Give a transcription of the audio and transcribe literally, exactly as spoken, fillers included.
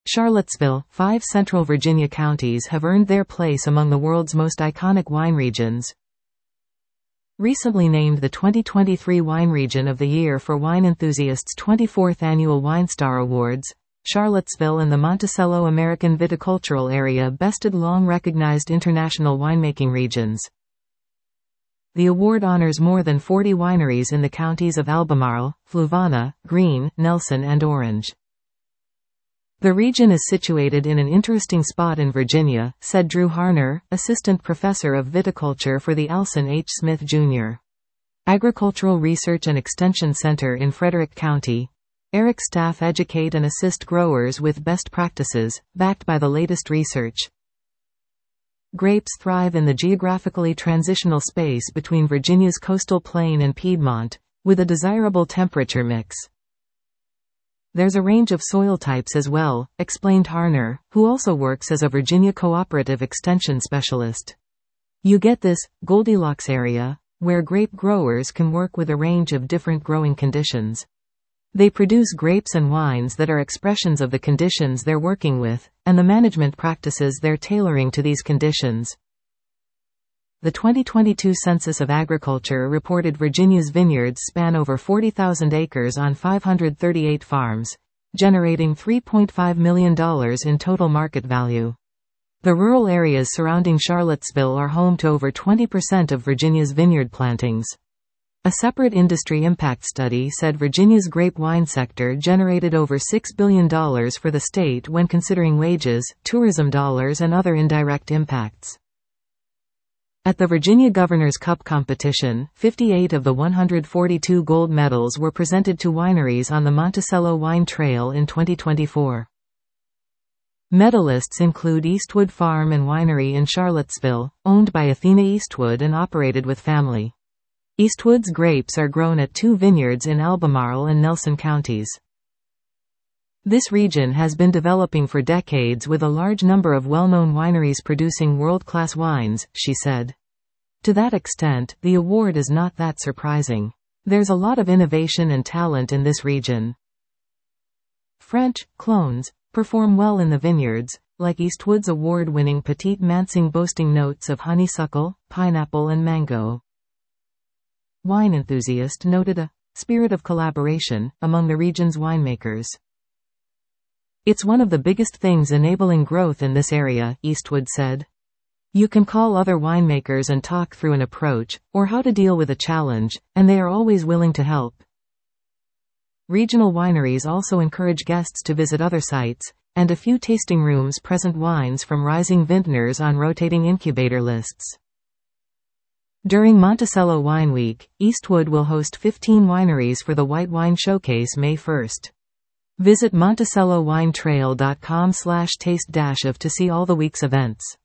Charlottesville, five Central Virginia counties have earned their place among the world's most iconic wine regions. Recently named the twenty twenty-three Wine Region of the Year for Wine Enthusiasts' twenty-fourth Annual Wine Star Awards, Charlottesville and the Monticello American Viticultural Area bested long-recognized international winemaking regions. The award honors more than forty wineries in the counties of Albemarle, Fluvanna, Greene, Nelson and Orange. The region is situated in an interesting spot in Virginia, said Drew Harner, assistant professor of viticulture for the Alson H. Smith Junior Agricultural Research and Extension Center in Frederick County. Eric's staff educate and assist growers with best practices, backed by the latest research. Grapes thrive in the geographically transitional space between Virginia's coastal plain and Piedmont, with a desirable temperature mix. There's a range of soil types as well, explained Harner, who also works as a Virginia Cooperative Extension specialist. You get this Goldilocks area, where grape growers can work with a range of different growing conditions. They produce grapes and wines that are expressions of the conditions they're working with, and the management practices they're tailoring to these conditions. The twenty twenty-two Census of Agriculture reported Virginia's vineyards span over forty thousand acres on five hundred thirty-eight farms, generating three point five million dollars in total market value. The rural areas surrounding Charlottesville are home to over twenty percent of Virginia's vineyard plantings. A separate industry impact study said Virginia's grape wine sector generated over six billion dollars for the state when considering wages, tourism dollars and other indirect impacts. At the Virginia Governor's Cup competition, fifty-eight of the one hundred forty-two gold medals were presented to wineries on the Monticello Wine Trail in twenty twenty-four. Medalists include Eastwood Farm and Winery in Charlottesville, owned by Athena Eastwood and operated with family. Eastwood's grapes are grown at two vineyards in Albemarle and Nelson counties. This region has been developing for decades with a large number of well-known wineries producing world-class wines, she said. To that extent, the award is not that surprising. There's a lot of innovation and talent in this region. French clones perform well in the vineyards, like Eastwood's award-winning Petit Manseng boasting notes of honeysuckle, pineapple and mango. Wine enthusiast noted a spirit of collaboration among the region's winemakers. It's one of the biggest things enabling growth in this area, Eastwood said. You can call other winemakers and talk through an approach, or how to deal with a challenge, and they are always willing to help. Regional wineries also encourage guests to visit other sites, and a few tasting rooms present wines from rising vintners on rotating incubator lists. During Monticello Wine Week, Eastwood will host fifteen wineries for the White Wine Showcase May first. Visit monticello wine trail dot com slash taste dash of to see all the week's events.